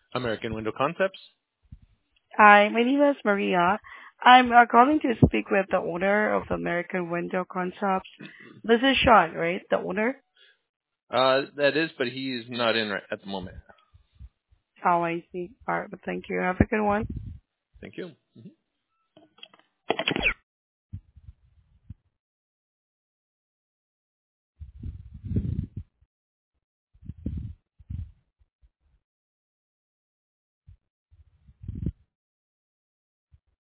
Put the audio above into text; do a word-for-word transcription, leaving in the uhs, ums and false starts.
American Window Concepts. Hi, my name is Maria. I'm uh, calling to speak with the owner of American Window Concepts. This is Sean, right? The owner? Uh, that is, but he is not in right at the moment. Oh, I see. All right, but thank you. Have a good one. Thank you. Mhm.